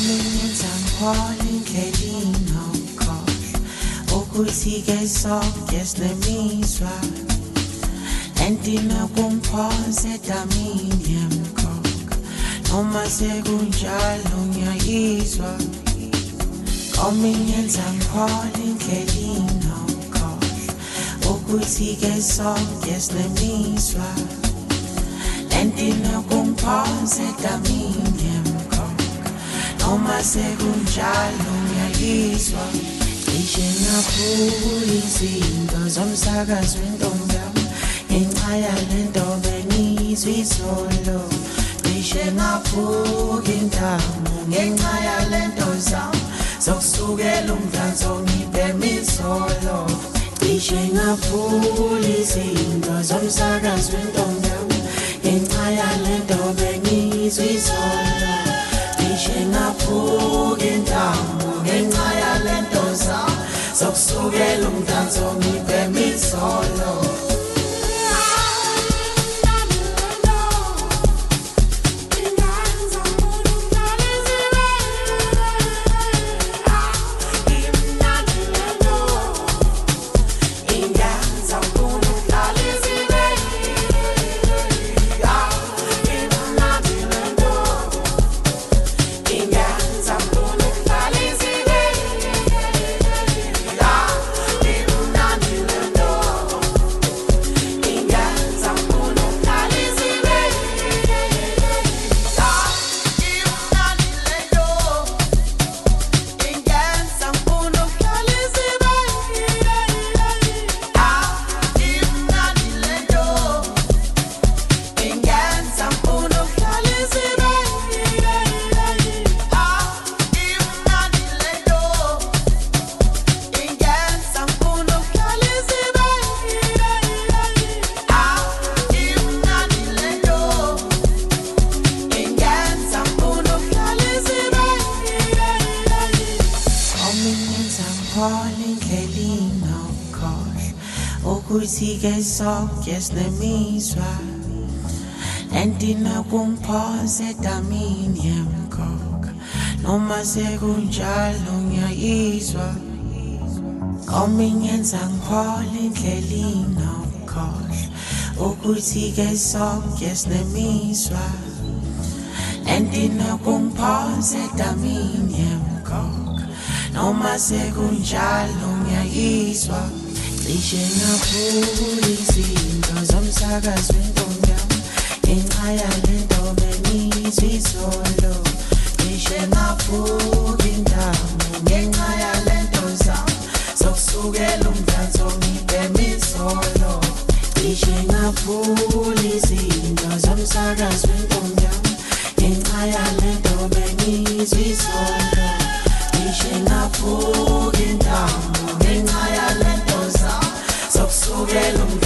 Komingenza ngiphola indlela inokhohlwa ukuthi-ke sonke sinemizwa entina kungiphosa edamini yemkhokha noma sekunjalo ngiyayizwa komingenza ngiphola indlela inokhohlwa ukuthi-ke sonke sinemizwa entina kungiphosa edamini yemkhokha noma sekunjalo ngiyayizwa cishe ngaphula izinto zomsakazo wentombi yami ngenxa yalento bengiyizwa izolo cishe ngaphuka intamo ngenxa yalento zami zokusukela umdanso ngibhema izolo cishe ngaphula izinto zomsakazo wentombi yami ngenxa yalento bengiyizwa izolo cishe ngaphuka intamo ngenxa yalento zami zokusukela umdanso ngibhema izolo ukuthi-ke sonke sinemizwa entina kungiphosa edamini yemkhokha noma sekunjalo ngiyayizwa komingenza ngiphola indlela inokhohlwa ukuthi-ke sonke sinemizwa entina kungiphosa edamini yemkhokha noma sekunjalo ngiyayizwa cishe ngaphula izinto zomsakazo wentombi yami ngenxa yalento bengiyizwa izolo cishe ngaphuka intamo ngenxa yalento zami zokusukela umdanso ngibhema izolo cishe ngaphula izinto zomsakazo wentombi yami ngenxa yalento bengiyizwa izolo cishe ngaphuka intamo ngenxa yalento zami zokusukela